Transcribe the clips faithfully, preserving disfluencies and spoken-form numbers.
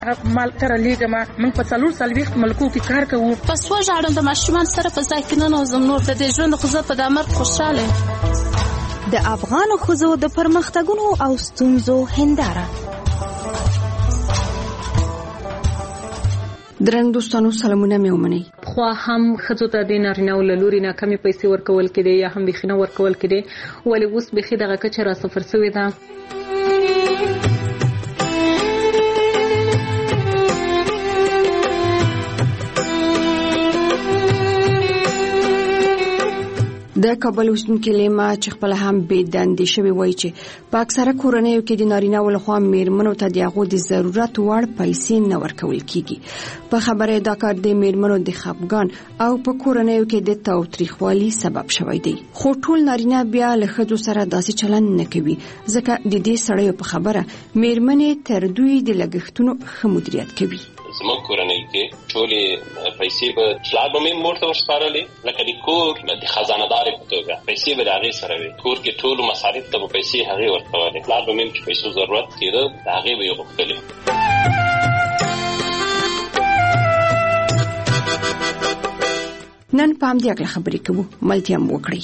مال کر لیګه ما من په څلور سالويخت ملکو کې کار کوو. پس وژاړم د ماشومان سره په ځای کې نه نوزم نور د دې ژوند خو زه په د مرګ خوشاله. د افغان ښځو د پرمختګونو او ستونزو هنداره. درنو دوستانو سلامونه مې ومنئ. خو هم ښځو ته د نارینه‌و له لوري نه کمې پیسې ورکول کېدې یا هم بیخي نه ورکول کېدې، ولې اوس بیخي دغه کچه را صفر شوې ده. د کابل اوسیدونکي لیما چې خپل هم بې دندې شوی وایي چې په اکثره کورنیو کې د نارینه‌و لخوا میرمنو ته د هغو د ضرورت وړ پیسې نه ورکول کیږي. په خبره دا کار د میرمنو د خپګان او په کورنیو کې د تاوتریخوالي سبب شوی دی. خو ټول نارینه بیا له ښځو سره داسې چلند نه کوي، ځکه د دې سړیو په خبره میرمنې تر دوی د لګښتونو ښه مدیریت کوي. زموږ کورنۍ کې ټولې پیسې به پلار به مې مور ته ورسپارلې، لکه د کور د خزانه‌دارې په توګه پیسې به د هغې سره وي. کور کې ټولو مصارف ته به پیسې هغې ورکولې. پلار به مې چې پیسو ضرورت کېده د هغې به یې غوښتلې. نن په همدې هکله خبرې کوو، ملتیا مو وکړئ.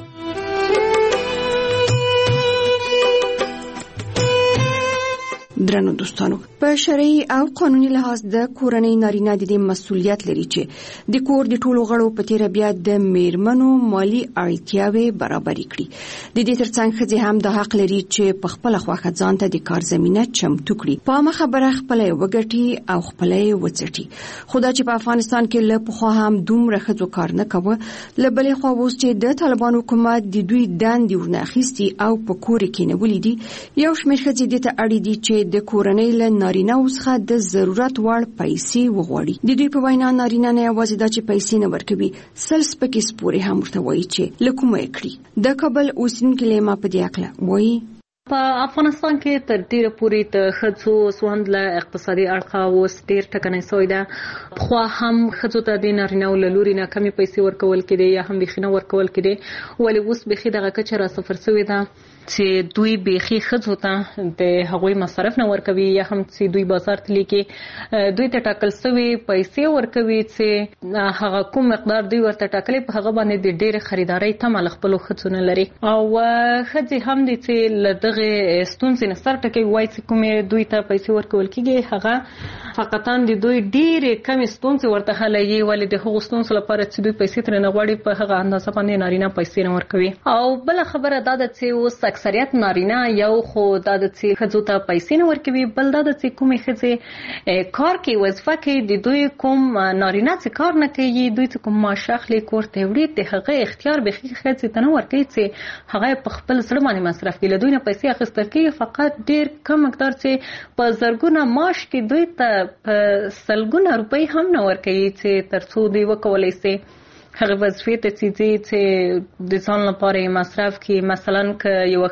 درنو دوستانو، په شرعي او قانوني لحاظ د کورنۍ نارینه د دې مسؤلیت لري چې د کور د ټولو غړو په تیر بیا د میرمنو مالی اړتیاوې برابرې کړي. د دې ترڅنګ ښځې هم د حق لري چې په خپل خوښه ځان ته د کار زمينه چمتو کړي، په ما خبره خپل وګټي او خپل وڅټي. خدا چې په افغانستان کې له پخوا هم دومره ښځو کار نه کوي، له بلې خوا اوس چې د طالبان حکومت د دوی دندې ورناخیستي او په کور کې نه ولیدي، یو شمېر ښځې دې ته اړ دي چې د کورنۍ له نارینه څخه د ضرورت وړ پیسې وغواړي. د دوی په وینا نارینه نه یوازې دا چې پیسې نه ورکوي، سل سپکې سپورې هم ورته وایي چې له کومه یې کړي. د کابل اوسیدونکي لیما په دې اړه وایي په افغانستان کې تر ډیره پورې د ښځو سوند له اقتصادي اړخه اوس ډیر ټکنی شوی ده. خو هم ښځو ته د نارینه‌و له لوري نه کمې پیسې ورکول کېدې یا هم بیخي نه ورکول کېدې، ولې اوس بیخي دغه کچه را صفر شوې ده چې دوی بیخي ښځو ته د هغوی مصرف نه ورکوي یا هم چې دوی بازار ته لیکي دوی ته ټاکل شوي پیسې ورکوي چې هغه کوم مقدار دوی ورته ټاکلي په هغه باندې د ډېرې خریدارۍ تمه له خپلو ښځو نه لري. او ښځې هم دي چې له دغې ستونزې نه سر ټکوي، وایي چې کومې دوی ته پیسې ورکول کېږي هغه فقطا د دوی ډېرې کمې ستونزې ورته حلوي، ولې د هغو ستونزو لپاره چې دوی پیسې ترې نه غواړي په هغه اندازه باندې نارینه پیسې نه ورکوي. او بله خبره دا ده چې اوس اکثریت نارینه یو خو دا د چې ښځو ته پیسې نه ورکوي، بل دا د چې کومې ښځې کار کوي وظیفه کوي د دوی کوم نارینه چې کار نه کوي، دوی چې کوم معاش اخلي کور ته وړي، د هغه اختیار بیخي ښځې ته نه ورکوي چې هغه په خپل زړه باندې مصرف کړي. له دوی نه پیسې اخیستل کېږي، فقط ډېر کم مقدار چې په زرګونه معاش کې دوی ته په سلګونه روپۍ هم نه ورکوي چې تر څو دوی وکولی شي هغه وظیفې ته چې چې د ځان لپاره مصرف کړي. مثلا که یوه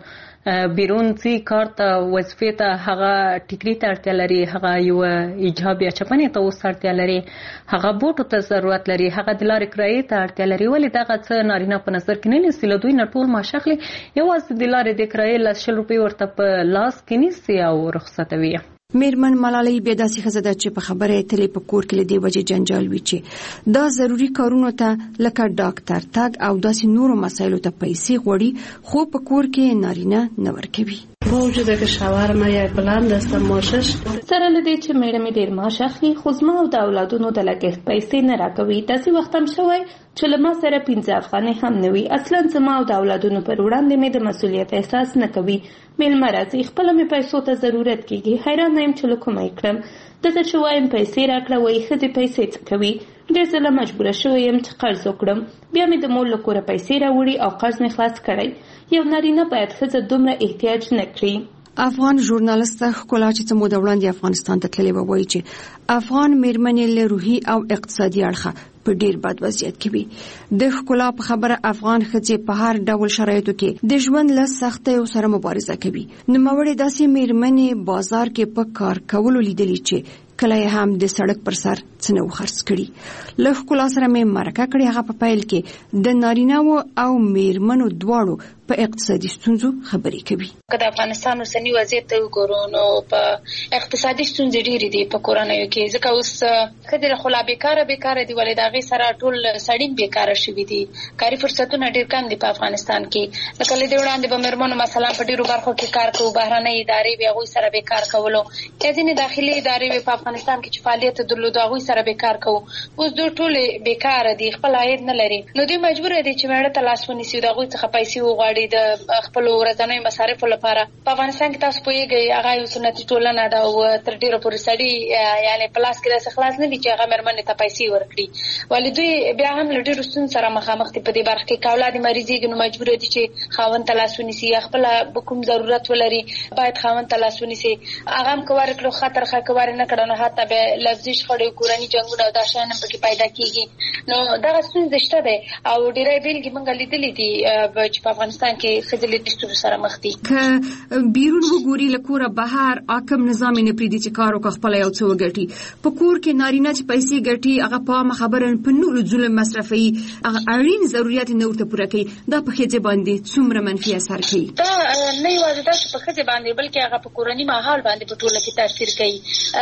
ښځه بیرون ځي کار ته وظیفې ته، هغه ټیکري ته اړتیا لري، هغه یوه حجاب یا چپنې ته اوس اړتیا لري، هغه بوټو ته ضرورت لري، هغه د لارې کرایې ته اړتیا لري، ولې دغه څه نارینه په نظر کې نه نیسي. له دوی نه ټول معاش اخلي، یوازې د لارې د کرایې لس شل روپۍ ورته په لاس کې نیسي او رخصتوي. میرمن ملالۍ بیا داسې ښځه ده چې په خبره یې تلې په کور کې له دې وجې جنجال وي چې دا ضروري کارونو ته لکه ډاکټر تګ او داسې نورو مسایلو ته پیسې غواړي، خو په کور کې نارینه نه ورکوي. موجوده که شاورما یا بلند است ماشش سره لدی چې میړه مې ډیر معاش اخلي، خو زما او د اولادونو د لګښت پیسې نه راکوي. داسې وخت هم شوی چې له ما سره پنځه افغانۍ هم نه وي. اصلا زما او د اولادونو پر وړاندې مې د مسؤلیت احساس نه کوي. میلمه راځي، خپله مې پیسو ته ضرورت کېږي، حیرانه یم چې له کومه یې کړم. دته چې وایم پیسې راکړه، وایي ښځې پیسې څه کوي. ډېر ځله مجبوره شوی یم چې قرض وکړم، بیا مې د مور له کوره پیسې راوړي او قرض مې خلاص کړی. یو نارینه باید ښځه دومره احتیاج نه کړي. افغان ژورنالست ښکلا چې څه موده وړاندې افغانستان ته تللې وه وایي چې افغان میرمنې له روحي او اقتصادي اړخه په ډیر بد وضعیت کې وي. د ښکلا په خبره افغان ښځې په هر ډول شرایطو کې د ژوند له سختیو سره مبارزه کوي. نوموړې داسې میرمنې بازار کې په کار کولو لیدلي چې کله هم د سړک پر سر څنو خرڅ کړي. له ښکلا سره مې مرکه کړې. هغه په پیل کې د نارینه‌و او میرمنو دواړو په اقتصادي ستونزو خبرې کوي. که د افغانستان اوسنی وضعیت ته وګورو نو په اقتصادي ستونزې ډېرې دي په کورنیو کې، ځکه اوس ښځې خلا بیکاره بیکاره دي، ولې د هغې سره ټول سړي بیکاره شوي دي. کاري فرصتونه ډېر کم دي په افغانستان کې. لکه له دې وړاندې به میرمنو مثلا په ډېرو برخو کې کار کوو، بهرنۍ ادارې به هغوی سره به کار کولو، یا ځینې داخلي ادارې به په افغانستان کې چې فعالیت درلود هغوی سره به کار کوو. اوس دوی ټولې بیکاره دي، خپل عاید نه لري، نو دوی مجبوره دي چې مېړه ته لاس ونیسي، د هغوی څخه پیسې وغواړي د خپل ورځنیو مصارفو لپاره. په افغانستان کې تاسو پوهېږئ هغه یو سنتي ټولنه ده او تر ډېره پورې سړي یعنې په لاس کې داسې خلاص نه دي چې هغه مېرمنې ته پیسې ورکړي، ولې دوی بیا هم له ډېرو ستونزو سره مخامخ دي په دې برخه کې. که اولاد یې مریضېږي نو مجبوره دي چې خاوند ته لاس ونیسي، یا خپله کوم ضرورت ولري باید خاوند ته لاس ونیسي. هغه هم که ورکړو ښه ترخه، که ور نه کړه نو حتی بیا لفظي شخړې، کورني جنګونه او دا شیان هم پکې پیدا کېږي. نو دغه ستونزې شته دی او ډېری بېلګې موږ لیدلې دي چې په افغانستان کې ښځې له دې ستونزو سره مخ دي. که بیرون وګوري له کوره بهر حاکم نظام یې نه پرېږدي چې کار وکړه خپله یو څه وګټي. په کور کې نارینه چې پیسې ګټي هغه په عامه خبره په نورو ظلم مصرفوي، هغه اړین ضرورت یې نه ورته پوره کوي. دا په ښځې باندې څومره منفي اثر کوي؟ دا نه یوازې دا چې په ښځې باندې بلکې هغه په کورني ماحول باندې په ټوله کې تاثیر کوي.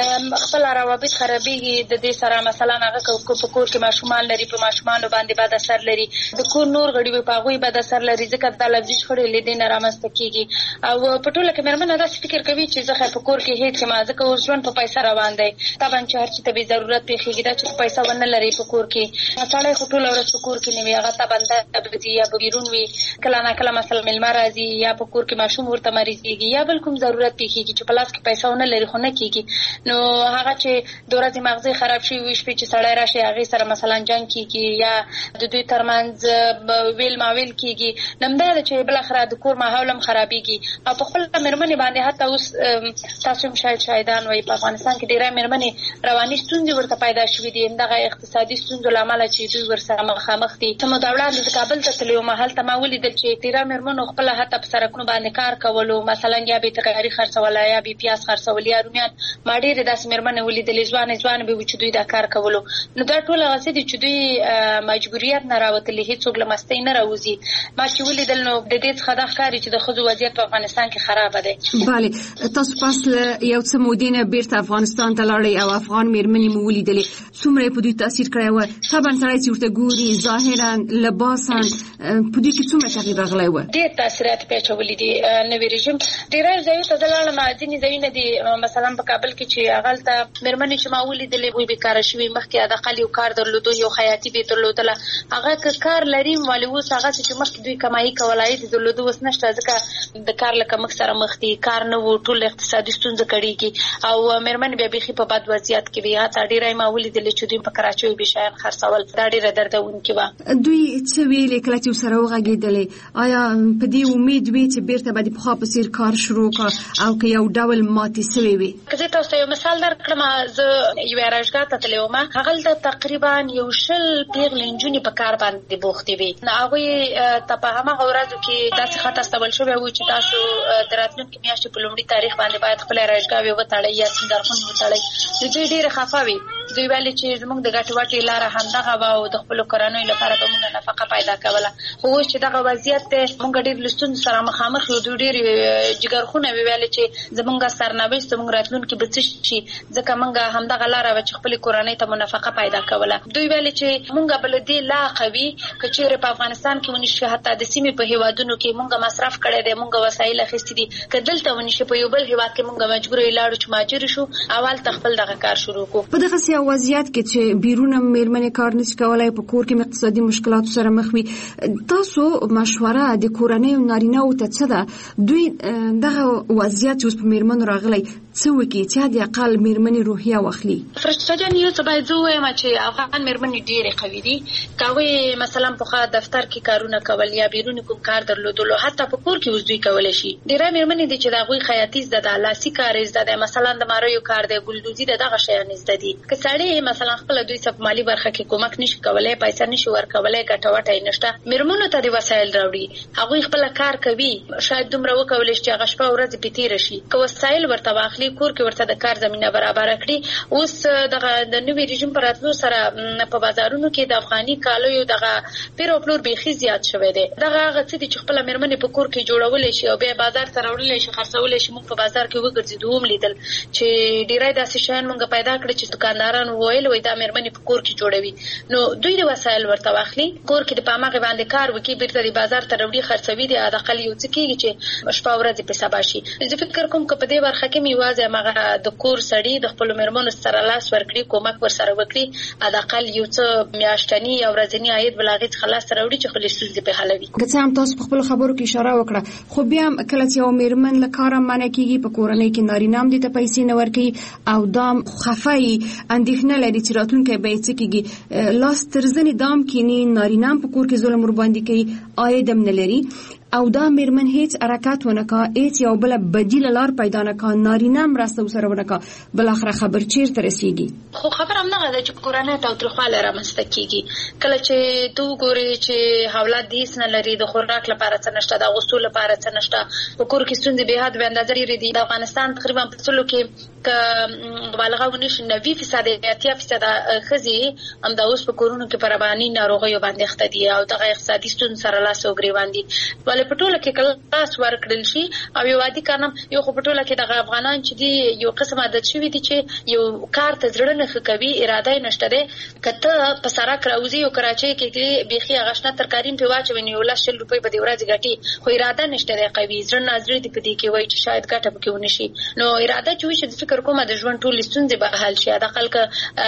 خپل روابط خرابېږي د دې سره. مثلا هغه په کور کې ماشومان لري، په ماشومانو باندې بد اثر لري. د کور نور غړي په هغوی بد اثر لري، ځکه دا لفظي شخړې له دې نه رامنځته کېږي. او په ټوله کې مېرمنه داسې فکر کوي چې زه خیر په کور کې هېڅ یم، ځکه اوس ژوند په پیسه روان دی. طبعا چې هر چي ته بې ضرورت پېښېږي، دا چې پیسه ونه لري په کور کې، سړی خو ټوله ورځ په کور کې نه وي، هغه ته بنده به ځي یا به بیرون وي. کله نه کله مثلا مېلمه راځي، یا په کور کې ماشوم ورته مریضېږي، یا بل کوم ضرورت پېښېږي چې په لاس کې پیسه ونه لري، خو نه کېږي. نو هغه چې د ورځې مغزې خراب شوي وي، شپې چې سړی راشي هغې سره مثلا جنګ کېږي، یا د دوی ترمنځ ویل ماویل کېږي. نو همدا ده چې بالاخره د کور ماحول هم خرابېږي. او په خپله مېرمنې باندې حتی اوس تاسو هم شاید شاهدان وایي په افغانستان کې ډېری مېرمنې رواني ستونزې ورته پیدا شوي دي، همدغه اقتصادي ستونزو له امله چې دوی ورسره مخامخ دي. څه موده وړاندې زه کابل ته تللې وم، هلته ما ولیدل چې ډېری مېرمنو خپله حتی په سړکونو باندې کار کولو، مثلا یا به یې ترکاري خرڅوله، یا به یې پیاز خرڅول، یا رومیان. ما ډېرې داسې مېرمنې ولیدلې ځوانې ځوانې به وي چې دوی دا کار کولو. نو دا ټول هغه څه دي چې دوی مجبوریت نه راوتلي، هېڅوک له مستۍ نه راوځي. ما چې ولیدل نو د دې څخه دا ښکاري چې د ښځو وضعیت په افغانستان کې خرابه دی. بله، تاسو پس له یو څه مودې نه بیرته افغانستان ته لاړئ او افغان مېرمنې مو ولیدلې، څومره یې په دوی تاثیر کړی و؟ طبعا سړی چې ورته ګوري ظاهرا لباسا په دوی کې څومره تغییر راغلی و؟ ډېر تاثیرات پې اچولي دي نوي رژیم. ډېری ځایو ته زه لاړم، ځینې ځایونه دي مثلا په کابل کې چې هغلته مېرمنې چې ما ولیدلې وی بېکاره شوي، مخکې حداقل یو کار درلودو، یو خیاطي به یې درلودله. هغه که کار لري ولې اوس هغسې چې مخکې دوی کمایي کوله عاید یې درلودو، اوس نشته، ځکه د کار له کمښت سره مخ دي، کار نه و، ټول اقتصادي ستونزه کړېږي او مېرمنې بیا بیخي په بد وضعیت کې وي. حتی ډېری ما ولیدلې چې دوی په کراچیو به شیان خرڅول، دا ډېره دردونکې وه. دوی څه ویلې کله چې ورسره وغږېدلې؟ آیا په دې امید وې چې بېرته به د پخوا په څېر کار شروع کړه او که یو ډول ماتې سوې وې؟ که زه تاسو ته یو مثال درکړم، زه یوې اراژګاه ته تللې وم، هغلته تقریبا یو شل پېغلې نجونې په کار باندې بوختې وې. هغوی ته په هماغه ورځو کې داسې خط استول شوی و چې تاسو د راتلونکې میاشتې په لومړي تاریخ باندې باید خپلې اراژګاوې وتړئ یا سینګارخونې وتړئ. نو دوی ډېرې خفه وې. دوی ویلې چې زموږ د ګټې وټې لاره همدغه وه او د خپلو کورنیو لپاره به موږ نفقه پیدا کوله. خو اوس چې دغه وضعیت دی، موږ ډېر له ستونزو سره مخامخ یو. دوی ډېرې جګرخونه وې ویلې چې زموږ سرنوشت، زموږ راتلونکي به څه شي، ځکه موږ همدغه لاره وه چې خپلې کورنۍ ته مو نفقه پیدا کوله. دوی ویلې چې موږ به له دې لا قوي که چېرې په افغانستان کې ونې شي، حتی د سیمې په هېوادونو کې موږ مصرف کړی دی، موږ وسایل اخیستي دي، که دلته ونې شي په یو بل هېواد کې موږ مجبوره یې لاړو چې مهاجر شو او هلته خپل دغه کار شروع کړو. په دغسې یو وضعیت کې چې بیرون مېرمنې کار نشي کولی، په کور کې اقتصادي مشکلاتو سره مخ وي، تاسو مشوره د کورنیو نارینه‌وو ته څه ده؟ دوی دغه وضعیت چې اوس په مېرمنو راغلی څه وکړي چې د اقل میرمنې روحیه واخلي؟ فرشته جان یو څه باید زه ووایم چې افغان میرمنې ډېرې قوي دي. که هغوی مثلا پخوا دفتر کې کارونه کول یا بیرون کوم کار درلودلو، حتی په کور کې اوس دوی کولی شي. ډېری میرمنې دي چې د هغوی خیاطي زده ده، لاسي کار زده ده، مثلا د ماریو کار دی، ګلدوزي ده، دغه شیان زده دي. که سړی مثلا خپله دوی څه په مالي برخه کې کومک نشي کولی، پیسې نشي ورکولی، ګټه وټه یې نشته، میرمنو ته د وسایل راوړي، هغوی خپله کار کوي، شاید دومره وکولی شي چې هغه شپه ورځ پې تېره شي. که وسایل ورته واخلي، کور کې ورته د کار زمینه برابره کړي. اوس دغه د نوي رژیم په راتلو سره په بازارونو کې د افغاني کالیو دغه پیر او پلور بیخي زیات شوی دی. دغه هغه څه دي چې خپله میرمنې په کور کې جوړولی شي او بیا بازار ته راوړلی شي، خرڅولی شي. موږ په بازار کې وګرځېدو هم لیدل چې ډېری داسې شیان موږ پیدا کړي چې دکانداران وویل وایي دا میرمنې په کور کې جوړوي. نو دوی د وسایل ورته واخلي، کور کې د په هماغې باندې کار وکړي، بیرته د بازار ته راوړي، خرڅوي. د حداقل یو څه کېږي چې شپه ورځې پې سبا شي. زه فکر کوم که په دې برخه کې مې یوازې هماغه د کور سړي د خپلو میرمنو سره لاس ورکړي، کومک ورسره وکړي، حداقل یو څه میاشتني یا ورځني عاید به له هغې څخه لاسته راوړي چې خپلې ستونزې پې حلوي. که څه هم تاسو په خپلو خبرو کې اشاره وکړه، خو بیا هم کله چې یو میرمن له کاره منع کېږي، په کورنۍ کې نارینه هم دې ته پیسې نه ورکوي او دا خفه یي، اندېښنه لري چې راتلونکی به یې څه کېږي، لاس تر زنې دام کیني، نارینه هم په کور کې ظلم ورباندې کوي، عاید هم نه لري او دا میرمن هیڅ حرکت ونه کا، هیڅ یو بل بدیل لار پیدا نه کا، نارینه مرسته ورسره ونه کا، بالاخره خبر چیرته رسیږي؟ خو خبر هم نه ده چې کورنۍ تاوتریخوالی رامنځته کېږي. کله چې ته وګورې چې اولاد دې هېڅ نه لري، د خوراک لپاره څه نشته، د اغوستو لپاره څه نشته، په کور کې ستونزې بې حد بې اندازه ډېرې دي. د افغانستان تقریبا په سلو کې که مبالغه ونه شي نوي فیصده یا اتیا فیصده ښځې همدا اوس په کورونو کې په رباني ناروغیو باندې اخته دي او دغه اقتصادي ستونزو سره لاس او ګرېوان دي. ولې په ټوله کې کله لاس ورکړل شي او یو عادي کار نه، یو خو په ټوله کې دغه افغانان چې دي یو قسم عادت شوي دي چې یو کار ته زړه نه ښه کوي، اراده یې نشته دی. که ته په سړک راوځې او کراچۍ کې بیخي هغه شنه ترکاري پې واچوې نو یو لس شل روپۍ به دې ورځې ګټي، خو اراده نشته دی قوي، زړه نازړه دې په دې کې وایي چې شاید ګټه پکې ونه شي. نو اراده چې وشي، فکر کومه د ژوند ټولې ستونزې به حل شي. حداقل که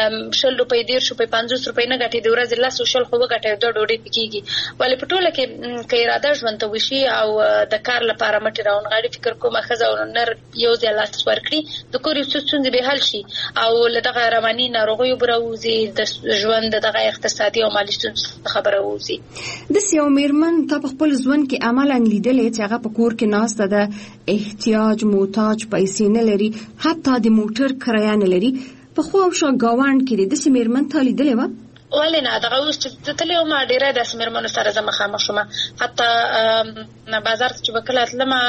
شل روپۍ، دېرش روپۍ، پنځوس روپۍ نه ګټې، د ورځې لس او شل خو وګټې، دا ډوډۍ پې کېږي. ولې په ټوله کې که اراده ژوند ته وشي او د کار لپاره مټې راونغاړي، فکر کومه ښځه او نر یو ځای لاس ورکړي، د کور یو څه ستونزې به حل شي او له دغه رواني ناروغیو به راوځي، د ژوند د دغه اقتصادي او مالي ستونزو څخه به راوځي. داسې یو میرمن تا په خپل ژوند کې عملاً لیدلې چې هغه په کور کې ناسته ده، احتیاج محتاج، پیسې نه لري، حتی د موټر کرایه نه لري، په خوا او شا ګاونډ کې دې داسې میرمن تا لیدلې وه؟ ولې نه، دغه اوس چې زه تللې وم ډېری داسې میرمنو سره زه مخامخ شوم. حتی بازار ته چې به کله تلمه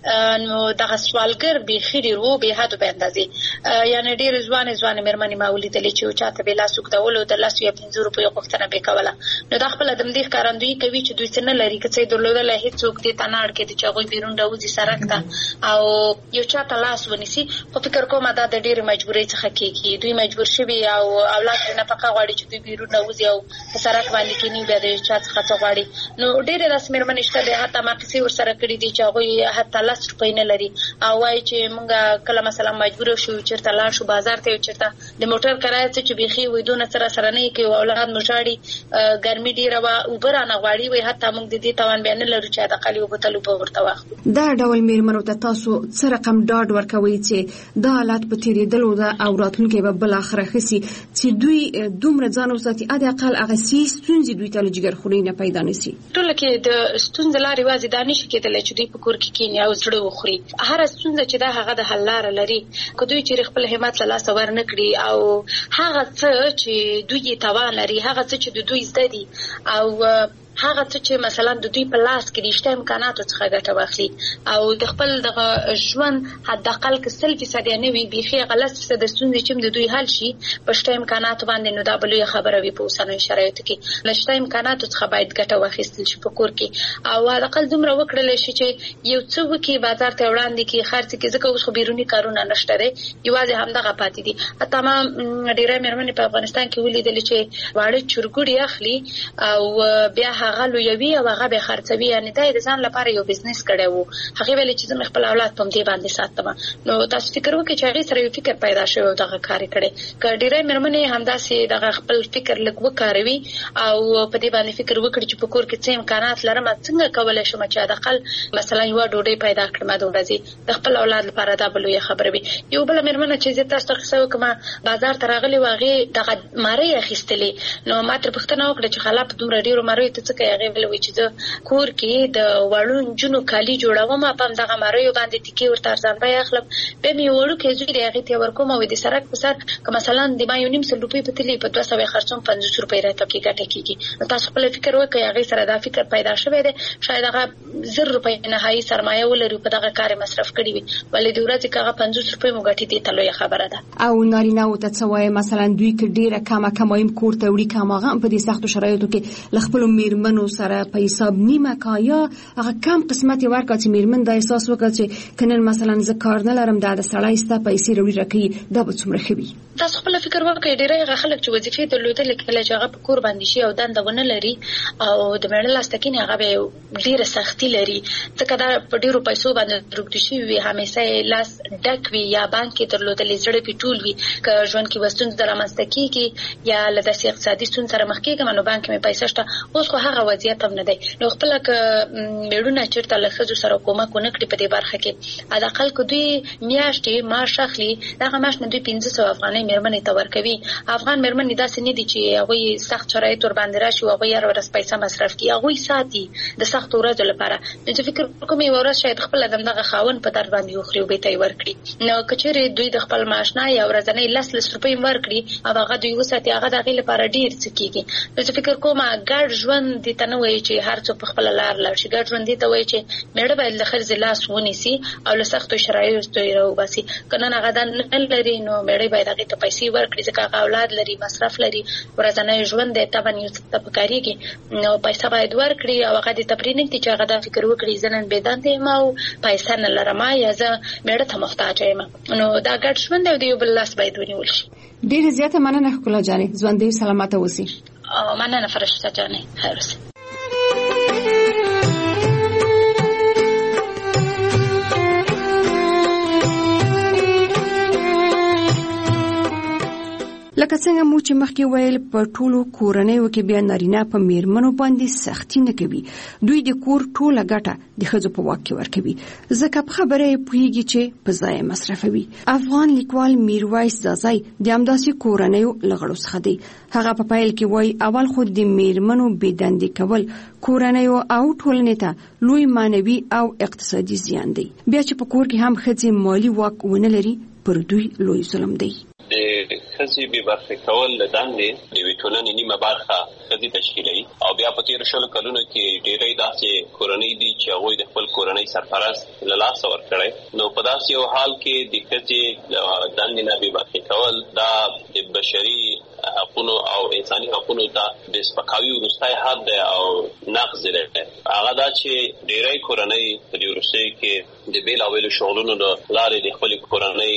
نو دغه سوالګر بیخي ډېر وو، بې حد بې اندازې، یعنې ډېرې ځوانې ځوانې میرمنې ما ولیدلې چې یو چا ته به یې لاس اوږدولو، د لسو یا پنځو روپیو غوښتنه به یې کوله. نو دا خپله د همدې ښکارندویي کوي چې دوی څه نه لري، که څه یې درلودلی هېڅوک دې ته نه اړ کېدي چې هغوی بیرون راوځي سړک ته او یو چا ته لاس ونیسي. خو فکر کومه دا د ډېرې مجبورۍ څخه کېږي، دوی مجبور شوي او اولاد ترې نفقه غواړي چې دوی بیرون راوځي او په سړک باندې کېني، بیا د چا څخه څه غواړي. نو ډېرې داسې میرمنې شته دی، حتی ما کیسې ورسره کړي دي چې هغوی حتی لس روپۍ نه لري او وایي چې موږ کله مثلا مجبوره شو چېرته لاړ شو بازار ته، چېرته د موټر کرایه څه چې بیخي وایي دونه څه راسره نه یې کوي، اولاد مو ژاړي، ګرمي ډېره وه، اوبه رانه غواړي، وایي حتی موږ د دې توان بیا نه لرو چې حداقل یو بوتل اوبه ورته واخلو. دا ډول میرمنو ته تاسو څه رقم ډاډ ورکوئ چې دا حالت په تېرېدلو ده او راتلونکی به بالاخره ښه سي، چې دوی دومره ځان وساتي حداقل هغه سي ستونزې دوی ته له جګرخونۍ نه پیدا نه سي؟ ټوله کې د ستونزې لارې یوازې دا نشي کېدلی چې دوی په کور کې کښېني او زړه وخوري. هره ستونزه چې ده هغه د حل لاره لري. که دوی چېرې خپل همت له لاسه ورنه کړي او هغه څه چې دوی یې توان لري، هغه څه چې د دوی زده دي او هغه څه چې مثلا د دوی په لاس کې د شته امکاناتو څخه ګټه واخلي او د خپل دغه ژوند حداقل که سل فیصده نه وي، بیخي هغه لس فیصده ستونزې چې د دوی حل شي په شته امکاناتو باندې، نو دا به لویه خبره وي په اوسنیو شرایطو کې. له شته امکاناتو څخه باید ګټه واخیستل شي په کور کې او حداقل دومره وکړلی شي چې یو څه وکړي، بازار ته وړاندې کړي، خرڅ کړي، ځکه اوس خو بیروني کارونه نشته دی، یوازې همدغه پاتې دي. حتی ما ډېری مېرمنې په افغانستان کې ولیدلې چې واړه چرګوړي اخلي او بیا هغه لویوي او هغه به خرڅوي، یعنی دا د ځان لپاره یو بزنس کړی وو. هغه ویل چې زه خپل اولاد په دې باندې ساتم. نو تاسو فکر وکړئ چې هغه سره یو فکر پیدا شوی او دغه کار کړي. که ډیرې مېرمنې همداسې دغه خپل فکر لږ وکاروي او په دې باندې فکر وکړي چې په کور کې څه امکانات لرم، څنګه کولای شم چې د خپل مثلا یو ډوډۍ پیدا کړم د ورځې د خپل اولاد لپاره، دا بل یو خبره وي. یو بل مېرمنه چې زه تاسو ته څه وکم بازار ته راغلی واغې دغه ماری اخیستلې، نو ما تر پښتنه وکړه چې خلا په دومره ډیرو ماری ته څه کوي. هغه ویل چې زه کور کې د وړون جنو کالی جوړوم، په دغه ماری باندې ټکی ورته ارزان به اخلم، به می وړو کې زوی دی هغه ته ورکوم او د سرک په سر که مثلا د ما یو نیم سل روپۍ په تلی په دوه سوه خرڅوم پنځوس روپۍ راته کې ګټه کیږي. نو تاسو خپل فکر وکړئ هغه سره دا فکر پیدا شوی دی، شاید هغه زر روپۍ نهایي سرمایه ولري په دغه کار مصرف کړی وي، ولې د ورځې کې هغه پنځوس روپۍ مو ګټې دي ته لویه خبره ده. او نارینه او ته څه وایي مثلا دوی کې ډیره کمه کمایم کور ته وړي کماغه په دې سختو شرایطو کې ل خپل میرمنو سره په حساب نیمه کا یا هغه کم قسمت ورکړي چې میرمن د احساس وکړي چې کنن مثلا زه کار نه لرم دا د سړی ستا پیسې وروړي راکړي دا به څومره ښه وي. تاسو خپل فکر وکړئ ډیری هغه خلک چې وظیفې درلودلې کله چې هغه په کور باندې شي او دنده ونه لري او د مېړه لاس تکینې هغه به ډیره سختي لري، ځکه دا په ډیرو پیسو باندې روږدي شوي وي، همیشه لاس ډک وي یا بانک کې درلودلې زړه پې ټول وي. که ژوند کې ستونزې رامنځته کېږي یا له داسې اقتصادي ستونزې سره مخ کېږم نو بانک کې مې پیسې شته. اوس خو هغه وضعیت هم نه دی. نو خپله که مېړونه چېرته له ښځو سره کومک ونه کړي په دې برخه کې، حداقل که دوی میاشتې معاش اخلي دغه معاش نه دوی پنځه سوه افغانۍ مېرمنې ته ورکوي. افغان مېرمنې داسې نه دي چې هغوی سخت شرایط ورباندې راشي او هغوی هره ورځ پیسه مصرف کړي، هغوی ساتي د سختو ورځو لپاره. نو زه فکر کوم یوه ورځ شاید خپله د همدغه خاوند په درد باندې وخوري او بېرته یې ورکړي. نو که چېرې دوی د خپل معاش نه یا ورځنۍ لس لس روپۍ ورکړي او هغه دوی وساتي، هغه د هغې لپاره ډېر څه کېږي. نو زه فکر کوم ګډ ژوند دې ته نه وایي چې هر څوک په خپله لار لاړ شي. ګډ ژوند دې ته وایي چې مېړه باید له ښځې لاس ونیسي او له سختو شرایطو یې راوباسي. که نن هغه دا نه لري نو مېړه باید هغې ته پیسې ورکړي، ځکه هغه اولاد لري، مصرف لري، ورځنی ژوند دی، طبعا یو څه ته پکارېږي. نو پیسه باید ورکړي او هغه دې ته پرېنږدي چې هغه دا فکر وکړي زه نن بېدندې یم او پیسه نه لرم یا زه مېړه ته محتاجه یم. نو دا ګډ ژوند دی او د یو بل لاس باید ونیول شي. ډېره زیاته مننه ښکلا جانې، ژوندۍ سلامته اوسئ. مننه فرشته جانې، خیر اوسئ. لکه څنګه مو چې مخکې ویل په ټولو کورنیو کې بیا نارینه په میرمنو باندې سختي نه کوي، دوی د کور ټوله ګټه د ښځو په واک کې ورکوي، ځکه په خبره یې پوهېږي چې په ځای مصرفوي. افغان لیکوال میرویس ځاځی د همداسې کورنیو له غړو څخه دی. هغه په پیل کې وایي اول خو د میرمنو بېدندې کول کورنیو او ټولنې ته لوی معنوي او اقتصادي زیان دی، بیا چې په کور کې هم ښځې مالي واک ونه لري پر دوی لوی ظلم دی. د ښځې بې برخې کول له دندې د یوې ټولنې نیمه برخه ښځې تشکیلوي او بیا په تېرو شلو کلونو کې ډېری داسې کورنۍ دي چې هغوی د خپل کورنۍ سرپرست له لاسه ورکړی. نو په داسې یو حال کې د ښځې دندې نه بې برخې کول دا د بشري حقونو او انساني حقونو ته د سپکاوي وروستی حد دی او نقض دی. هغه دا چې ډېری کورنۍ په دې وروستیو کې د بېلابېلو شغلونو له لارې د خپلې کورنۍ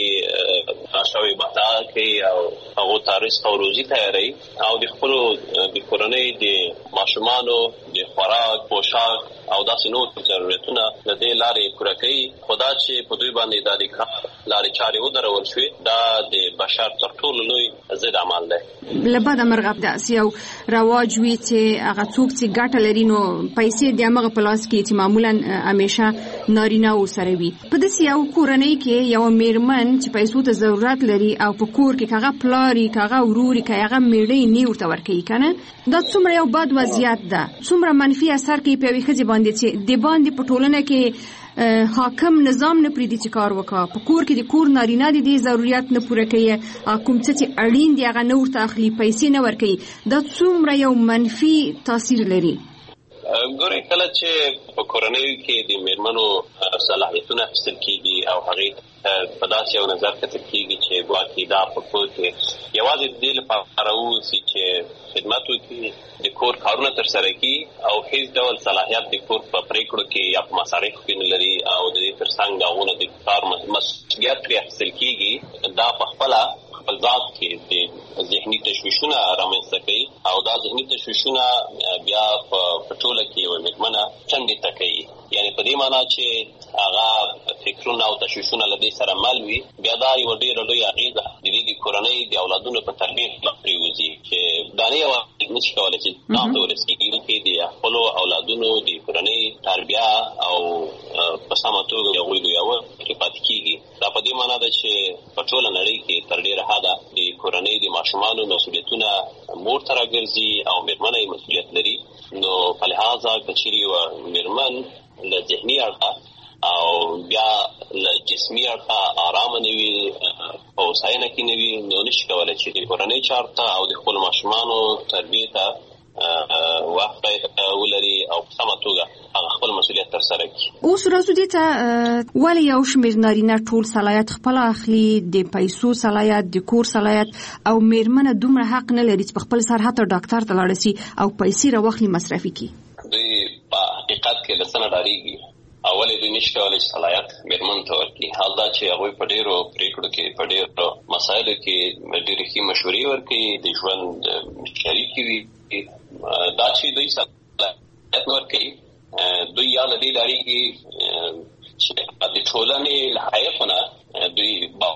شوی بتا کوي او هغو ته رزق او روزي تیاروي او د خپلو د کورنۍ د ماشومانو د خوراک، پوشاک او داسې نور ضرورتونه د دې لارې پوره کوي. خو دا چې په دوی باندې دا د کار لارې چارې ودرول شوې دا د بشر تر ټولو لوی ضد عمل دی. له بده مرغه داسې یو رواج وي چې هغه څوک چې ګټه لري نو پیسې د همغه په لاس کې چې معمولا همیشه نارینه‌و سره وي. په داسې یو کورنۍ کې یو میرمن چې پیسو ته ضرورت لري او په کور کې کاغه پلاری کاغه وروري کاغه میړې نه ورته ورکوي کنه، دا څومره یو بد وضعیت ده، څومره منفي اثر کوي په یوې ښځې باندې چې د باندې په ټولنه کې حاکم نظام نه پریدي چې کار وکړه. په کور کې د کور نارینه د دې ضرورت نه پوره کوي، کوم څه چې اړین دی هغه نه ورته اخلي، پیسې نه ورکوي، دا څومره یو منفي تاثیر لري. ګورئ کله چې په کورنیو کې د میرمنو صلاحیتونه اخیستل کېږي او هغې په داسې یو نظر کتل کېږي چې ګواکې دا په کور کې یوازې د دې لپاره واوسي چې خدمت وکړي، د کور کارونه ترسره کړي او هیڅ ډول صلاحیت د کور په پرېکړو کې یا په مصارفو کې نه لري او د دې تر څنګ د هغو نه د کار مسؤلیت پرې اخیستل کېږي، دا په خپله خپل ذات کې د ذهني تشویشونه رامنځته کوي او دا ذهني تشویشونه بیا په ټوله کې یو مېرمنه ټنډې ته کوي. یعنی په دې معنا چې هغه فکرونه او تشویشونه له دې سره مل وي، بیا دا یو ډېره لویه اغېزه د دې د کورنۍ د اولادونو په تربیه کې پرېوځي چې دا نه یوازې نشي کولی چې ځان ته ورسېږي، بلکې د خپلو اولادونو د کورنۍ تربیه او په سمه توګه د هغوی لویول کې پاتې کېږي. دا په دې معنا ده چې په ټوله نړۍ کې تر ډېره حده د کورنۍ د ماشومانو مسؤلیتونه مور ته راګرځي او مېرمنه یې مسؤلیت لري. نو په لحاظه که چېرې یوه مېرمن له ذهني اړخه او بیا له جسمي اړخه ارامه نه وي، په هوساینه کې نه وي، نو نشي کولی چې د کورنۍ چارو ته او د خپلو ماشومانو تربیې ته وخت ولري او په سمه توګه هغه خپل مسؤلیت ترسره کړي. اوس ورځو دې ته ولې یو شمېر نارینه ټول صلاحیت خپل اخلي، د پیسو صلاحیت، د کور صلاحیت، او مېرمنه دومره حق نه لري چې په خپل سر حتی ډاکټر ته لاړ شي او پیسې راواخلي مصرفي کړي؟ دوی په حقیقت کې له څه نه ډارېږي. اولې دوی نشي کولی چې صلاحیت مېرمنو ته ورکړي، حال دا چې هغوی په ډېرو پرېکړو کې په ډېرو مسایلو کې ډېرې ښې مشورې ورکوي، د ژوند شریکې وي. دا چې دوی صلاحیت ورکوي، دوی یا له دې ډارېږي چې د ټولنې له حیفونه دوی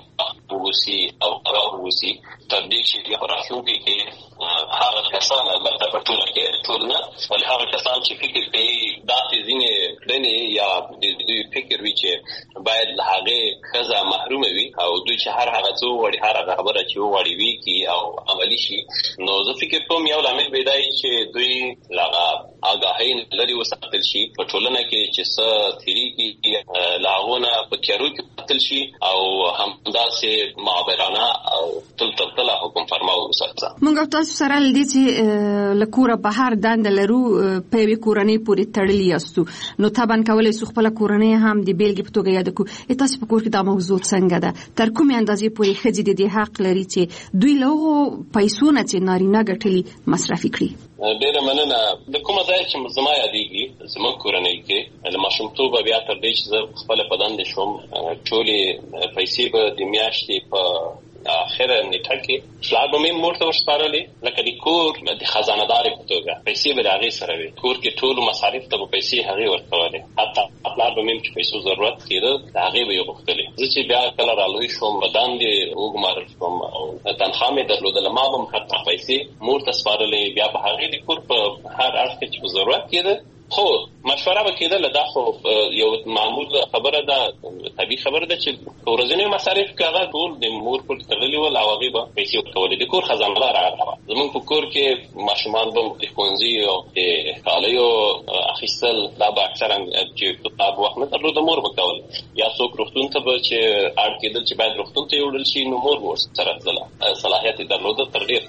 ووسي او راووسي تر دې چې په راتلونکي کې هغه کسان البته په ټوله کې ټول نه، ولې هغه کسان چې فکر کوي داسې ځینې کړنې یا د دوی فکر وي چې باید له هغې ښځه محرومه وي او دوی چې هر هغه څه وغواړي، هر هغه خبره چې وغواړي وي کړي او عملي شي. نو زه فکر کوم یو لامل به دا وي چې دوی له هغه آګاهۍ لرې وساتل شي، په ټولنه کې چې څه تېرېږي له هغو نه په تیارو کې وساتل شي او همداسې معبرانه او تل تر تله حکم فرما وساتل. موږ او تاسو سره له دې چې له کوره بهر دنده لرو په یوې کورنۍ پورې تړلي یاستو، نو طبعا کولی شو خپله کورنۍ هم د بېلګې په توګه یاده کړو. تاسو په کور کې دا موضوع څنګه ده؟ تر کومې اندازې پورې ښځې د دې حق لري چې دوی له هغو پیسو نه چې نارینه ګټلي مصرفي کړي؟ ډېره مننه. د کومه ځایه چې زما یادېږي زموږ کورنۍ کې له ماشومتوبه بیا تر دې چې زه خپله په دندې شوم، ټولې پیسې به د میاشتې په اخره نیټه کې پلار به مې مور ته ورسپارلې، لکه د کور د خزانهدارې په توګه پیسې به د هغې سره وي. کور کې ټولو مصارف ته به پیسې هغې ورکولې، حتی پلار به مې چې پیسو ضرورت کېده د هغې به یې غوښتلې. زه چې بیا کله رالوی شوم، په دندې وګمارل شوم او تنخوا مې درلودله، ما به هم حتی پیسې مور ته سپارلې، بیا به هغې د کور په هر اړخ کې چې په ضرورت کېده خو مشوره به کېدله. دا خو یو معمول خبره ده، طبیعي خبره ده چې ورځنی مصارف کې هغه ټول د مور پورې تړلي ول او هغې به پیسې ورکولې. د کور خزانهدار هغه وه. زموږ په کور کې ماشومان به د ښوونځي او د کالیو اخیستل دا به اکثرا چې کتاب وخت نه درلوده مور به کول، یا څوک روغتون ته به چې اړ کېدل چې باید روغتون ته یوړل شي، نو مور به ورسره تلله. صلاحیت یې درلوده تر ډېر.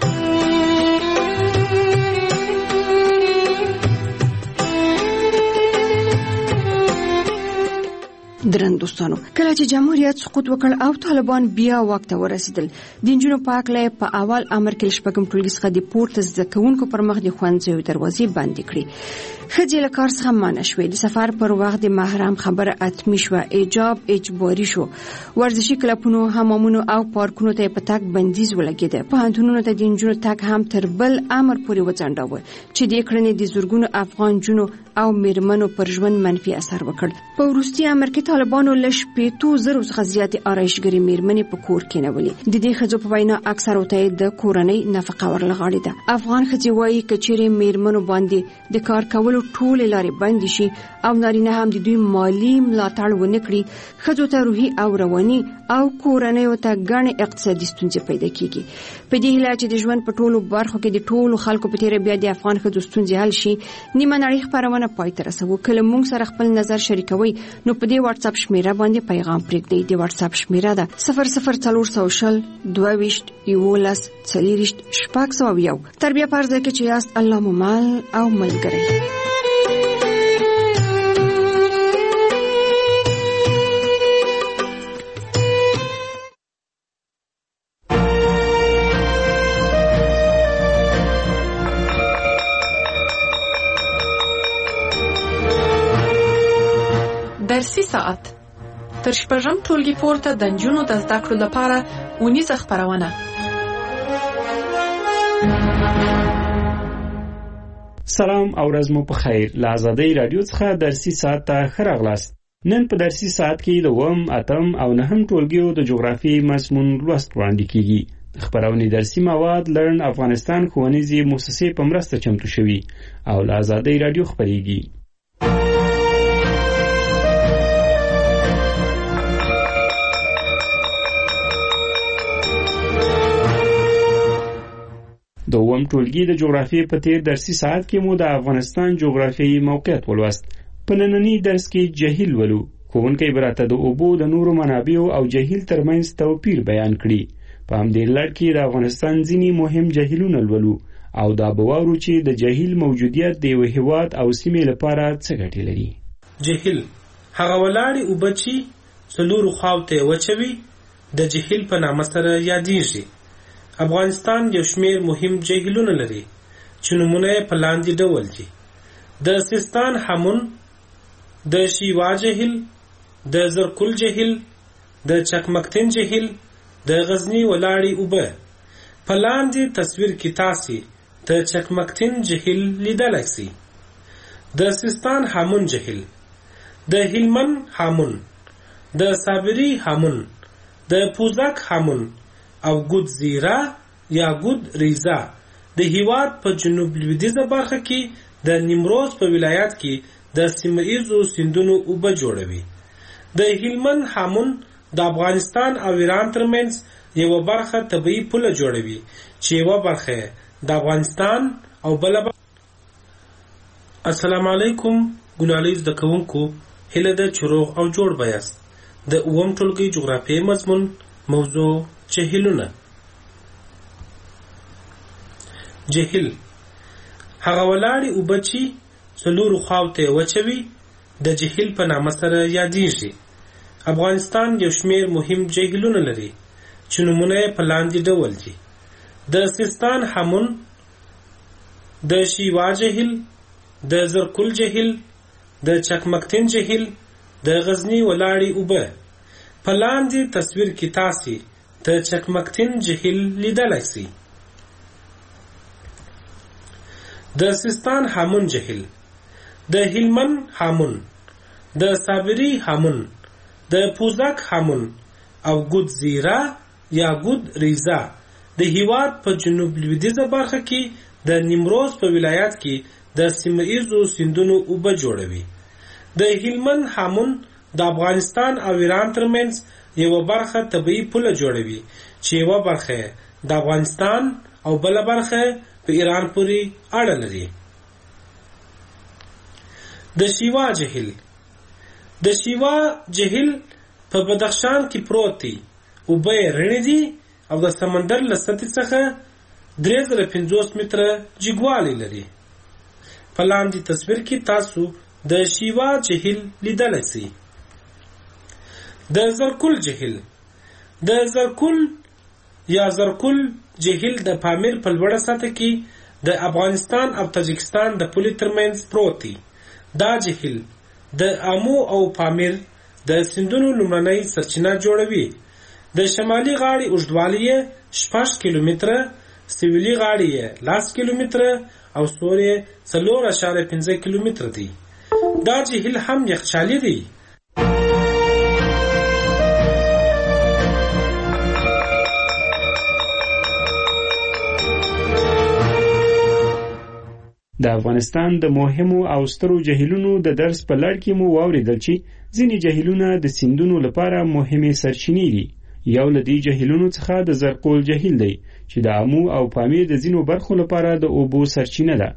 درن دوستانو، کله چې جمهوریت سقوط وکړ او طالبان بیا واک ته ورسېدل، د نجونو په هکله په اول امر کې له شپږم ټولګي څخه د پورته زده کوونکو پر مخ د ښوونځیو دروازې بندې کړې. ښځې له کار څخه منع شوې، د سفر پر وخت د محرم خبره حتمي شوه، حجاب اجباري شو، ورزشي کلبونو، حمامونو او پارکونو ته په تګ بندیز ولګېده. پوهنتونونو ته د نجونو تګ هم تر بل امر پورې وځنډاوه چې دې کړنې د زرګونو افغان نجونو او مېرمنو پر ژوند منفي اثر وکړ. په وروستي امر کې طالبانو له شپېتو زرو څخه زیاتې آرایشګرې مېرمنې په کور کېنولې. د دې ښځو په وینا اکثرو ته د کورنۍ نفقه ورلغاړې ده. افغان ښځې وایي که چېرې مېرمنو باندې د کار کولو ټولې لارې بندې شي او نارینه هم د دوی مالي ملاتړ ونه کړي، ښځو ته روحي او رواني او کورنیو ته ګڼې اقتصادي ستونزې پیدا کېږي. په دې هیله چې د ژوند په ټولو برخو کې د ټولو خلکو په تېره بیا د افغان ښځو ستونزې حل شي، نیمه نړۍ خپرونه پای ته رسوو. کله موږ سره خپل نظر شریکوئ نو په دې واتساپ شمیره باندې پیغام پرېږدئ. د واتساپ شمیره ده صفر صفر څلور سوه شل دوه ویشت یولس څلېرویشت شپږ سوه یو. تر بیا په هر ځای کې چې یاست، الله مو مل او ملګری. درسي ساعت تر شپږم ټولګي پورته د نجونو د زده کړو لپاره اونیزه خپرونه. سلام او ورځ مو په خیر. له آزادۍ رادیو څخه درسي ساعت ته ښه راغلاست. نن په درسي ساعت کې د اووم، اتم او نهم ټولګیو د جغرافیې مضمون لوست وړاندې کیږي. خپرونې درسي مواد لرن افغانستان ښوونیزې مؤسسې په مرسته چمتو شوي او له آزادۍ رادیو خپرېږي. د اووم ټولګي د جغرافیې په تیر درسي ساعت کې مو د افغانستان جغرافیایي موقعیت ولوست. په ننني درس کې جهیل ولو. ښوونکی به راته د اوبو د نورو منابعو او جهیل ترمنځ توپیر بیان کړي. په همدې لړ کې د افغانستان ځینې مهم جهیلونه لولو او دا به واورو چې د جهیل موجودیت د یو هېواد او سیمې لپاره څه ګټې لري. جهیل هغه ولاړې اوبه چې څلورو خواو ته وچوي د جهیل په نامه سره یادېږي. افغانستان یو شمېر مهم جهیلونه لري چې نومونه یې په لاندې ډول دي: د سیستان هامون، د شیوا جهیل، د زرکل جهیل، د چکمکتین جهیل، د غزنی ولاړې اوبه. په لاندې تصویر کې تاسې د چکمکتین جهیل لیدلی سئ. د سیستان هامون جهیل، د هلمند هامون، د صابري هامون، د پوزک هامون او ګود زیرا یا ګود ریزا د هیواد په جنوب لویدیځه برخه کې د نیمروز په ولایت کې د سیمه ایزو سیندونو اوبه جوړوي. د هلمند هامون د افغانستان او ایران ترمنځ یو برخه طبيعي پوله جوړوي چې یو برخه د افغانستان او بل. السلام علیکم ګلالي زده کوونکو، هله د چروغ او جوړ بیاست. د اووم ټولګي جغرافیې مضمون موضوع جهیلونه. جهیل هغه ولاړې اوبه چې څلورو خواو ته وچوي د جهیل په نامه سره یادېږي. افغانستان یو شمېر مهم جهیلونه لري چې نومونه یې په لاندې ډول دي: د سیستان هامون، د شیوا جهیل، د زرکل جهیل، د چکمکتین جهیل، د غزنی ولاړې اوبه. په لاندې تصویر کې تاسې د چکمکتین جهیل لیدلی سئ. د سیستان هامون جهیل، د هلمند هامون، د صابري هامون، د پوزک هامون او ګود زیرا یا ګود ریزا د هیواد په جنوب لویدیځه برخه کې د نیمروز په ولایت کې د سیمه ایزو سیندونو اوبه جوړوي. د هلمند هامون د افغانستان او ایران ترمنځ یو برخه طبيعي پوله جوړوي چې یو برخه د افغانستان او بل برخه په ایران پورې اړه لري. د شیوا جهیل، د شیوا جهیل په بدخشان کې پروت دی. اوبه یې رڼې دي او د سمندر له سطحې څخه درې زره پنځوس متره جګوالی لري. په لاندې تصویر کې تاسو د شیوا جهیل لیدلی سئ. د زرکل جهیل، د زرکل یا زرکل جهیل د پامیر په لوړه سطحه کې د افغانستان او تاجکستان د پولې ترمنځ پروت دی. دا جهیل د آمو او پامیر د سیندونو لومړنۍ سرچینه جوړوي. د شمالي غاړې اوږدوالی یې شپږ کیلومتره، سویلي غاړې یې لس کیلومتره او سور یې څلور اعشاریه پنځه کیلومتره دی. دا جهیل هم یخچالي دی. د افغانستان د مهمو او سترو جهیلونو د درس په لړ کې مو واوریدل چې ځینې جهیلونه د سیندونو لپاره مهمې سرچینې دي. یو له دې جهیلونو څخه د زرکول جهیل دی چې د آمو او پامیر د ځینو برخو لپاره د اوبو سرچینه ده.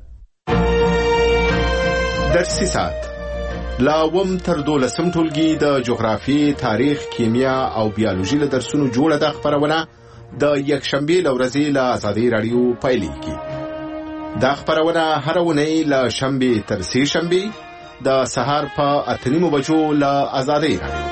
درسي ساعت لا اووم تر دولسم ټولګي د جغرافیې، تاریخ، کیمیا او بیولوژي له درسونو جوړه ده. خپرونه د یکشنبې له ورځې له آزادۍ راډیو پیلېږي. دا خپرونه هر اونۍ له شنبې تر سې شنبې د سهار په اته نیمو بجو له آزادۍ راډیو.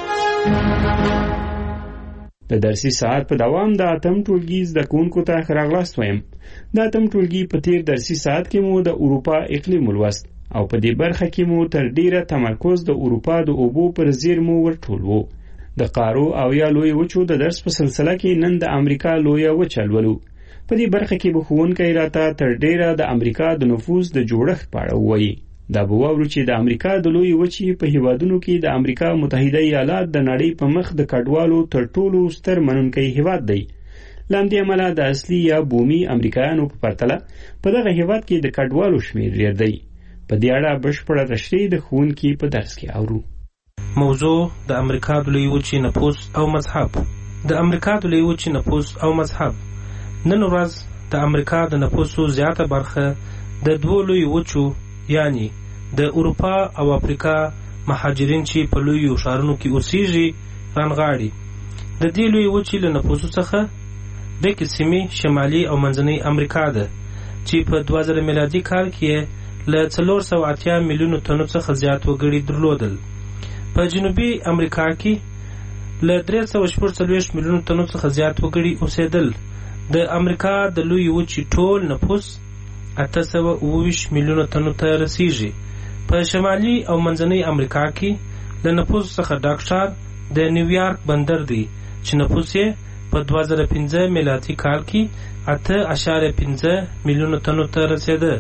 د درسي ساعت په دوام د اتم ټولګي زده کوونکو ته ښه راغلاست وایم. د اتم ټولګي په تیر درسي ساعت کې مو د اروپا اقلیم ولوست او په دې برخه کې مو تر ډیره تمرکز د اروپا د اوبو پر زیرمو ورټول وو. د قارو او یا لوی وچو د درس په سلسله کې نن د امریکا لوی وچه لولو. په دې برخه کې به ښوونکی راته تر ډیره د امریکا د نفوذ د جوړښت په اړه ووایي. دا به واورو چې د امریکا د لوی وچې په هیوادونو کې د امریکا متحده ایالات د نړۍ په مخ د کډوالو تر ټولو ستر منونکی هیواد دی. له همدې امله د اصلي یا بومي امریکایانو په پرتله په دغه هیواد کې د کډوالو شمېر ډېر دی. په دې اړه بشپړه تشریح د ښوونکي په درس کې اورو. موضوع د امریکا د لوی وچې نفوذ او مذهب. د امریکا د لوی وچې نفوذ او مذهب. نن ورځ د امریکا د نفوسو زیاته برخه د دوو لوی وچو یعنی د اروپا او افریقا مهاجرین چې په لویو ښارونو کې اوسېږي رانغاړي. د دې لوی وچې له نفوسو څخه ډېرې سیمې شمالي او منځنۍ امریکا ده چې په دوه زره میلادي کال کې له څلور سوه اتیا میلیونو تنو څخه زیات وګړي درلودل. په جنوبي امریکا کې له درې سوه شپږ څلوېښت میلیونو تنو څخه زیات وګړي اوسېدل. د امریکا د لوی وچې ټول نفوس اته سوه اوه ویشت میلیونه تنو ته رسیږي. په شمالي او منځنۍ امریکا کې له نفوس څخه ډک ښار د نیویارک بندر دی چې نفوس یې په دوه زره پنځه میلادي کال کې اته اعشاریه پنځه میلیونه تنو ته رسېده.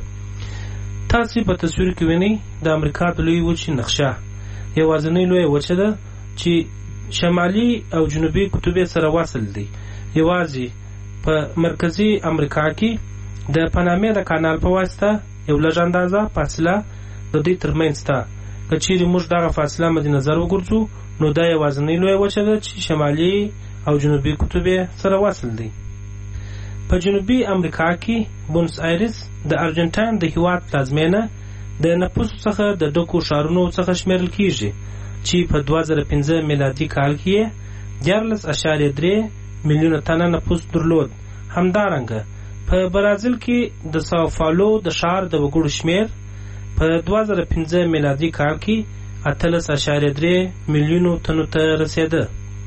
تاسې په تصویر کې وینئ د امریکا د لوی وچې نقشه. یوازینۍ لویه وچه ده چې شمالي او جنوبي قطب سره وصل دی. یوازې په مرکزي امریکا کې د پنامې د کانال په واسطه یو لږ اندازه فاصله د دوی ترمنځ شته. که چیرې موږ دغه فاصله مد نظر وګرځو نو دا یوازینۍ لویه وچه ده چې شمالي او جنوبي قطب سره وصل دی. په جنوبي امریکا کې بونس آیرس د ارجنټاین د هیواد پلازمینه د نفوسو څخه د ډکو ښارونو څخه شمیرل کیږي چې په دوه زره پنځه میلادي کال کې دیارلس اعشاریه درې میلیونه تنه نفوس درلود. همدارنګه په برازیل کې د ساو پاولو د ښار د وګړو شمیر په دوه زره پنځه میلادي کال کې اتلس اعشاریه درې میلیونو تنو ته رسېده.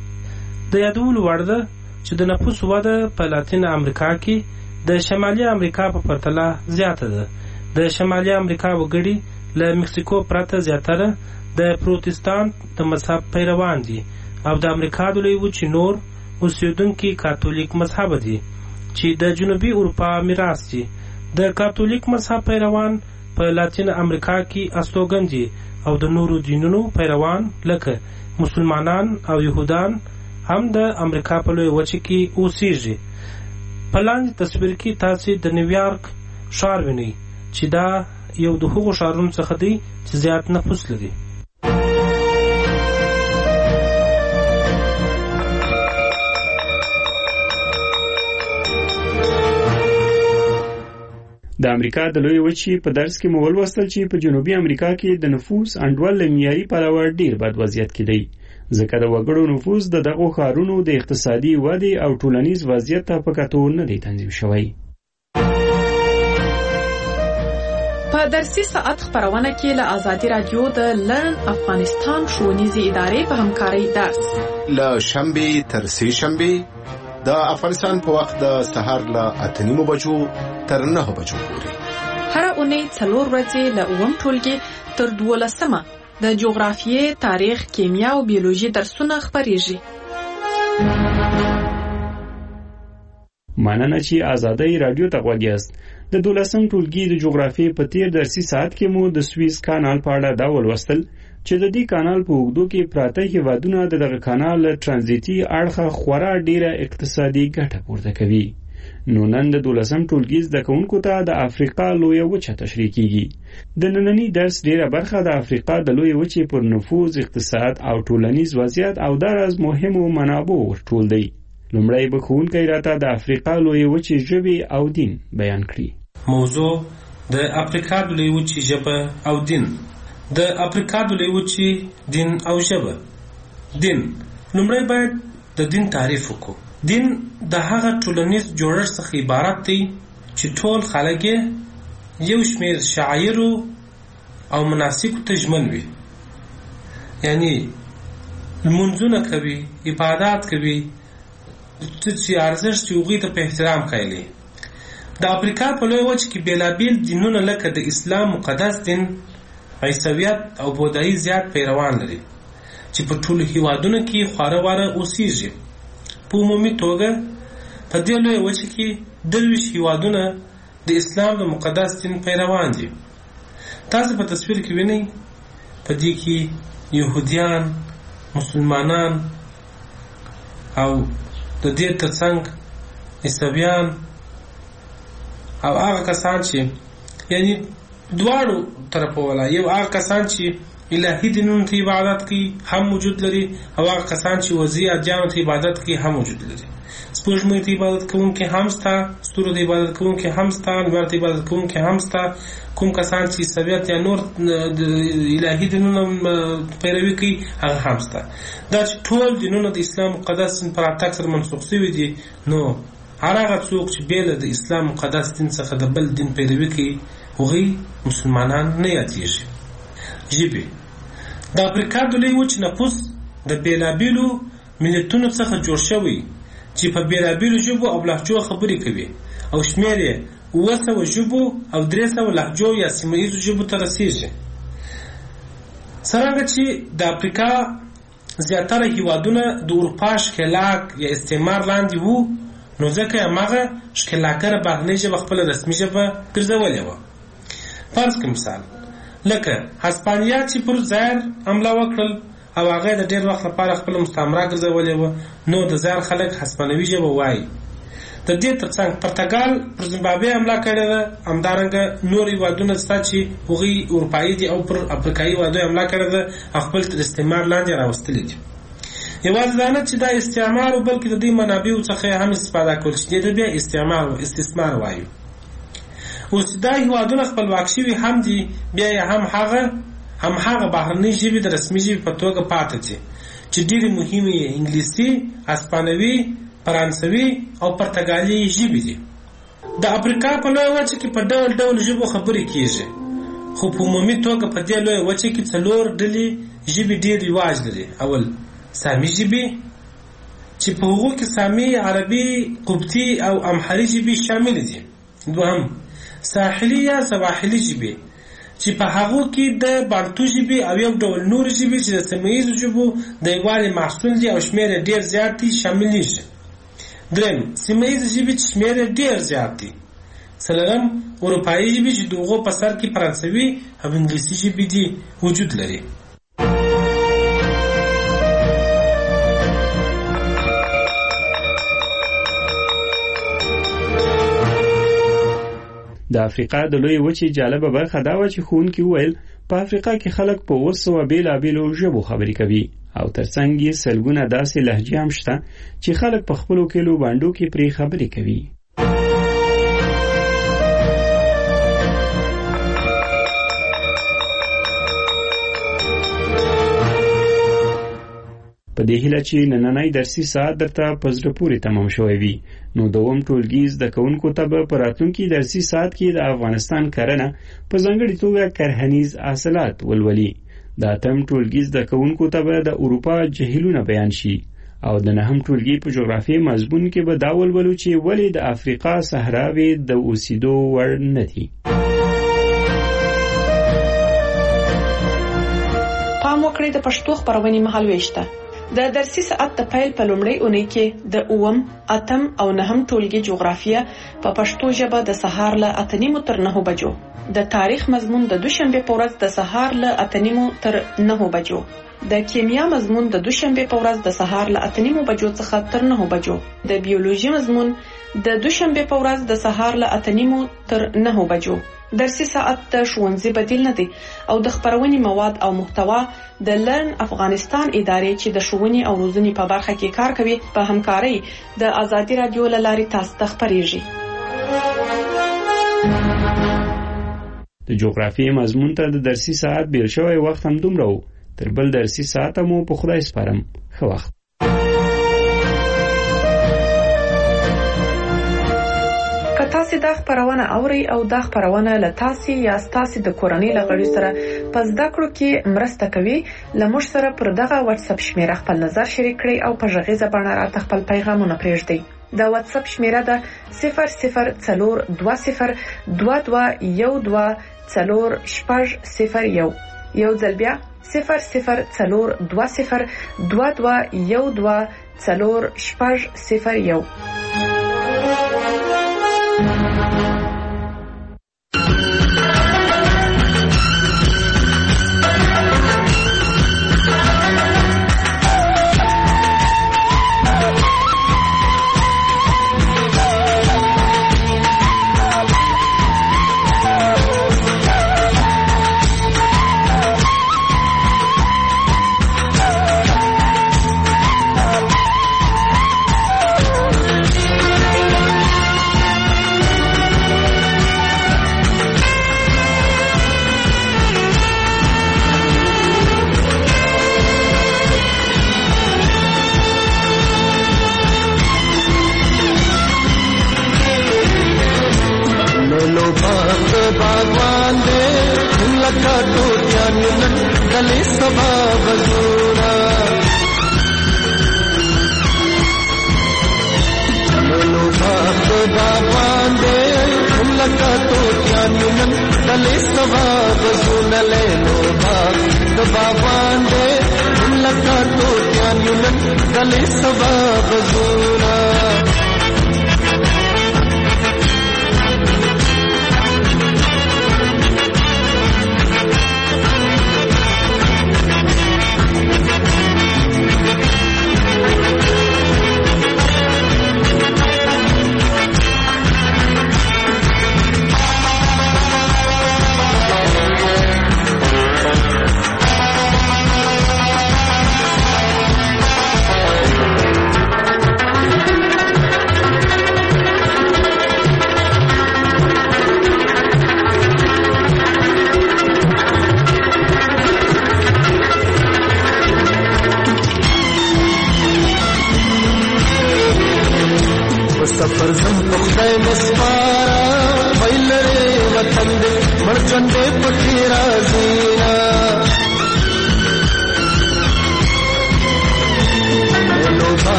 د یادولو وړ ده چې د نفوس وده په لاتین امریکا کې د شمالي امریکا په پرتله زیاته ده. د شمالي امریکا وګړي له مکسیکو پرته زیاتره د پروتستانت د مذهب پیروان دي او د امریکا د لوی وچې نور اوسېدونکي کاتولیک مذهب دي چې د جنوبي اروپا میراث دي. د کاتولیک مذهب پیروان په لاتین امریکا کې استوګن دي او د نورو دینونو پیروان لکه مسلمانان او یهودان هم د امریکا په لوی وچه کې اوسېږي. په لاندې تصویر کې تاسې د نیویارک ښار وینئ چې دا یو د هغو ښارونو څخه دی چې زیات نفوس لري. د امریکا د لوی وچې په درس کې مو ولوستل چې په جنوبي امریکا کې د نفوس انډول له معیاري پلوه ډېر بد وضعیت کې دی ځکه د وګړو نفوس د دغو ښارونو د اقتصادي ودې او ټولنیز وضعیت ته په کتو نه دی تنظیم شوی. په درسي ساعت خبرونه کې له ازادي رادیو د لرن افغانستان ښوونیزې ادارې په همکارۍ درس له شنبې تر سې شنبې د افغانستان په وخت د سهار له اته نیمو بجو تر نهه بجو پورې هر اونۍ څلور ورځې له اووم ټولګي تر دولسمه د جغرافیې، تاریخ، کیمیا او بیولوژي درسونه خبرېږي. مننه چې ازادي رادیو ته غوږ یاست. د دولسم ټولګي د جغرافیې په تیر درسي ساعت کې مو د سویس کانال په اړه دا ولوستل چې د دې کانال په اوږدو کې پراته هیوادونه د دغه کانال له ترانزیتي اړخه خورا ډیره اقتصادي ګټه پورته کوي. نو نن د دولسم ټولګي زده کوونکو ته د افریقا لویه وچه تشریح کیږي. د ننني درس ډیره برخه د افریقا د لویه وچې پر نفوذ، اقتصاد او ټولنیز وضعیت او دراز مهمو منابعو ورټول دی. لومړی به ښوونکی راته د افریقا لویه وچې ژبې او دین بیان کړي. موضوع د افریقا د لویه وچې ژبه او دین. د افریقا د لویه وچې دین او ژبه. دین لومړی باید د دین تعریف وکړو. دین د هغه ټولنیز جوړښت څخه عبارت دی چې ټول خلک یو شمېر شعایرو او مناسکو ته ژمن وي، یعنی لمونځونه کوي، عبادات کوي، چې ارزښت یې هغوی ته په احترام ښایي. د افریقا په لویه وچه کې بېلابېل دینونه لکه د اسلام مقدس دین، عیسویت او بودایي زیات پیروان لري چې په ټولو هیوادونو کې خواره واره اوسېږي. په عمومي توګه په دې لویه وچه کې درویشت هیوادونه د اسلام د مقدس دین پیروان دي. تاسو په تصویر کې وینئ په دې کې یهودیان، مسلمانان او د دې ترڅنګ عیسویان او هغه کسان چې یعنی دواړو طرفو والا، یو هغه کسان چې الهي دینونو ته عبادت کوي هم موجود لري، او هغه کسان چې وضعي ادیانو ته عبادت کوي هم موجود لري. سپوږمۍ ته عبادت کوونکي هم شته، ستورو ته عبادت کوونکي هم شته، لمر ته عبادت کوونکي هم شته. کوم کسان چې عیسویت یا نور الهي دینونو پیروي کوي هغه هم شته. دا چې ټول دینونه د اسلام مقدس دین پر راتګ سره منسوخ شوي دي، نو هر هغه څوک چې بېله د اسلام مقدس دین څخه د بل دین پیروي کوي هغوی مسلمانان نه یادېږي. ژبې د افریقا د لویې وچې نفوس د بېلابېلو ملتونو څخه جوړ شوی چې په بېلابېلو ژبو او لهجو خبرې کوي، او شمېر یې اوه سوه ژبو او درې سوه لهجو یا سیمه ییزو ژبو ته رسېږي. څرنګه چې د افریقا زیاتره هیوادونه د اروپا ښکېلاک یا استعمار لاندې وو، نو ځکه یې هماغه ښکېلاکګره بهرنۍ ژبه خپله رسمي ژبه ګرځولې وه. فرض کړه مثال لکه هسپانیا چې پر زایر حمله وکړل او هغه د ډېر وخت لپاره خپله مستعمره ګرځولې وه، نو د زایر خلک هسپانوي ژبه وایي. د دې ترڅنګ پرتګال پر زیمبابوې حمله کړې ده، همدارنګه نور هېوادونه شته چې هغوی اروپایي دي او پر افریقایي هېوادونو حمله کړې ده او خپل تر استعمار لاندې راوستلي دي. یوازې دا نه چې دا استعمار و، بلکې د دې منابعو څخه یې هم استفاده کول چې دې ته بیا استعمار و استثمار وایو. اوس دا هېوادونه خپلواک شوي هم دي، بیا یې هم هغه هم هغه بهرنۍ ژبې د رسمي ژبې په توګه پاتې دي چې ډېرې مهمې یې انګلیسي، هسپانوي، فرانسوي او پرتګالي ژبې دي. د افریقا په لویه وچه کې په ډول ډول ژبو خبرې کېږي، خو په عمومي توګه په دې لویه وچه کې څلور ډلې ژبې ډېر رواج لري. اول سامي ژبې چې په هغو کې سامي، عربي، قبطي او امحري ژبې شامل دي. دوهم ساحلي یا سواحلي ژبې چې په هغو کې د بانتو ژبې او یو ډول نور ژبې چې د سیمه ییزو ژبو د یووالي محصول دي او شمېر یې ډېر زیات دي شاملېږي. دریم سیمه ییزې ژبې چې شمېر یې ډېر زیات دي. څلورم اروپایي ژبې چې د هغو په سر کې فرانسوي او انګلیسي ژبې دي وجود لري. د افریقا د لویې وچې جالبه برخه دا وه چې ښوونکي وویل په افریقا کې خلک په اوه سوه بېلابېلو ژبو خبرې کوي، او ترڅنګ یې سلګونه داسې لهجې هم شته چې خلک په خپلو کلیو بانډو کې پرې خبرې کوي. په دې هیله چې نننی درسي ساعت درته په زړه پورې تمام شوی وي، نو دوم ټولګي زده کوونکو ته به په راتلونکي درسي ساعت کې د افغانستان کرنه په ځانګړې توګه کرهنیز حاصلات ولولي. د اتم ټولګي زده کوونکو ته به د اروپا جهیلونه بیان شي، او د نهم ټولګي په جغرافیې مضمون کې به دا ولولو چې ولې د افریقا صحراوې د اوسېدو وړ نه دي. پام وکړئ د پښتو خپرونې مهالوېش ته. د درسي ساعت د پیل په لومړۍ اونۍ کې د اووم، اتم او نهم ټولګي جغرافیه په پښتو ژبه د سهار له اته نیمو تر نهو بجو، د تاریخ مضمون د دوشنبه په ورځ د سهار له اته نیمو تر نهو بجو، د کیمیا مضمون د دوشنبه په ورځ د سهار له اته نیمو بجو څخه تر نهو بجو، د بیولوژي مضمون د دوشنبه په ورځ د سهار له اته نیمو تر نهو بجو. درسي ساعت د ښوونځي بدیل نه دی او د خپرونې مواد او محتوا د لرن افغانستان ادارې چې د ښوونې او روزنې په برخه کې کار کوي په همکارۍ د آزادي رادیو له لارې تاسو ته خپریږي. د جغرافیې مضمون ته د درسي ساعت بیل شوی وخت هم دومره و. تر بل درسي ساعت مو په خدای سپارم. ښه وخت. که تاسو دا خبرونه اورئ او دا خبرونه له تاسو یا تاسو د کورنۍ لغړي سره په زده کړو کې مرسته کوي، لمر سره پر دغه واتس اپ شمیره خپل نظر شریک کړئ او په غږیزه بڼه راته خپل پیغامونه پرېږدئ. دا واتس اپ شمیره ده صفر صفر څلور دوه صفر دوه دوه یو دوه څلور شپږ صفر یو. یو ځل بیا صفر صفر څلور دوه صفر دوه دوه یو دوه څلور شپږ صفر یو.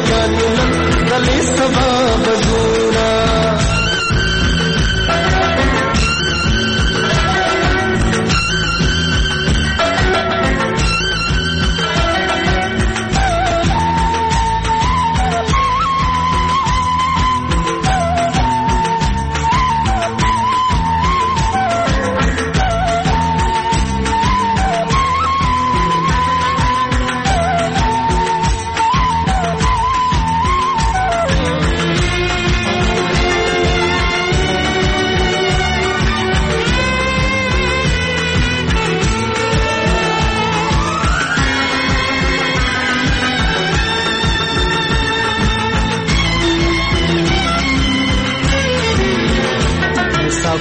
Dale sabab zura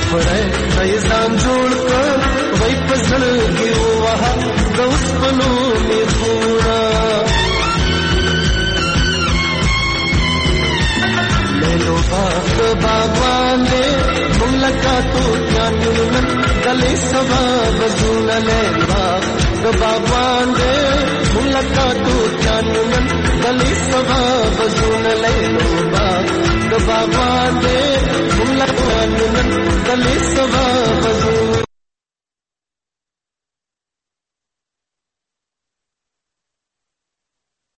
خړای ایزان جوړ کړ وای پزړ کې واه د اوسپنو می خورا لو باغ باغوان دې ملکاتو جانون دلې سبا بزول له باغ باغوان دې ملکاتو جانون دلې سبا بزول له باغ باغوان دې ملکاتو جانون دلې سبا